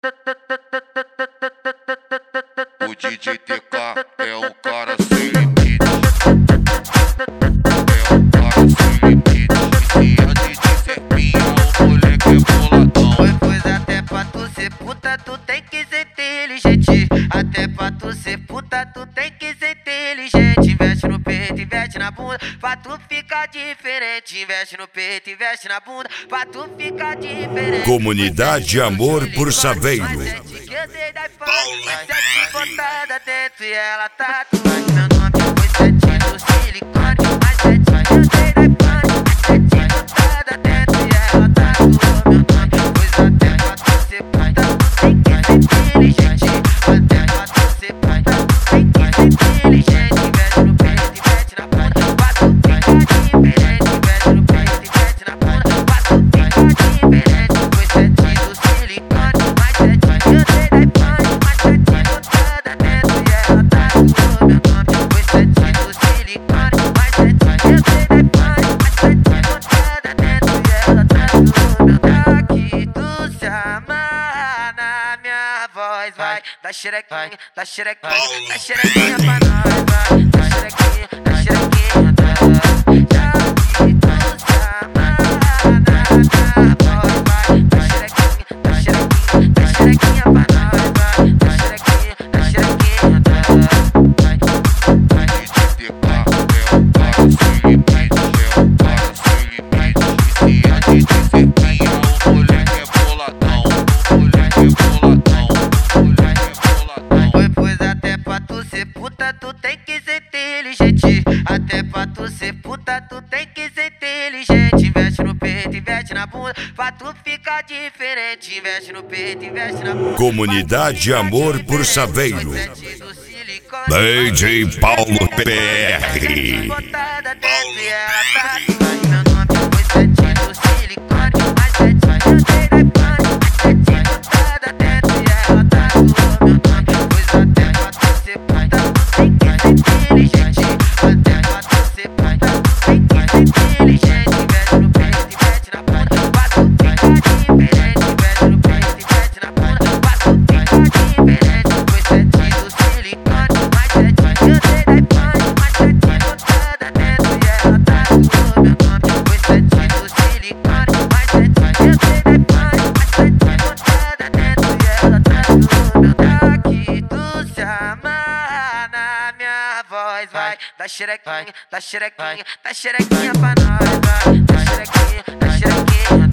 O DJ TK é o cara sem limite. É o cara sem limite. E antes de ser minha, o moleque é boladão. Pois até pra tu ser puta, tu tem que ser inteligente. Até pra tu ser puta, tu tem que ser inteligente. Investe no peito, investe na bunda, pra tu ficar diferente. Investe no peito, investe na bunda, pra tu ficar diferente. Comunidade Amor por Saveiro. Que eu sei da fama, sete botada dentro e ela tá tatuagem. Meu nome foi sete do silicone, mais sete que eu sei da fama, sete botada dentro e ela tatuou. Meu nome foi até pra tu ser puta, tu tem que ser inteligente. Até pra tu ser puta, tu tem que ser inteligente. Investe no peito, investe na bunda, pra tu ficar diferente. Investe no peito, investe na bunda, pra tu ficar diferente. Foi sete do silicone, mais sete que eu sei da fama, mais sete botada dentro e ela tatuou. Meu nome foi sete do silicone, mais sete que eu sei da fama, mais sete botada dentro e ela tatuou. Meu daqui tu se amarra na minha voz, vai. Dá xerequinha, dá xerequinha, dá xerequinha pra nós, vai. Dá xerequinha, dá xerequinha, dá. Daqui tu se amarra na minha voz, vai. Dá xerequinha, dá xerequinha, dá xerequinha pra nós, vai. Dá xerequinha, dá xerequinha, dá. O DJ TK é o cara sem limite. É o cara sem limite. E antes de ser minha, o moleque é boladão. O moleque é boladão. O moleque é boladão. Pois até pra tu ser puta, tu tem que ser inteligente. Até pra tu ser puta, tu tem que ser inteligente. Investe no peito, investe na bunda, pra tu ficar diferente. Investe no peito, investe na bunda. Comunidade Amor por Saveiro. DJ Paulo PR. Botada dentro e ela tatuagem. Meu nome foi sete do silicone, mais sete que eu sei da fama, mais sete botada dentro e ela tatuou. Meu nome foi até pra tu ser puta, tu tem que ser inteligente. Até pra tu ser puta, tu tem que ser inteligente. Investe no peito, investe na bunda, pra tu ficar diferente. Investe no peito, investe na bunda, pra tu ficar diferente. Foi sete do silicone, mais sete que eu sei da fama, mais sete botada dentro e ela tatuou. Meu nome foi sete do silicone, mais sete que eu sei da fama, mais sete botada dentro e ela tatuou. Meu daqui tu se amarra na minha voz, vai. Dá xerequinha, dá xerequinha, dá xerequinha pra nós, vai. Dá xerequinha, dá xerequinha.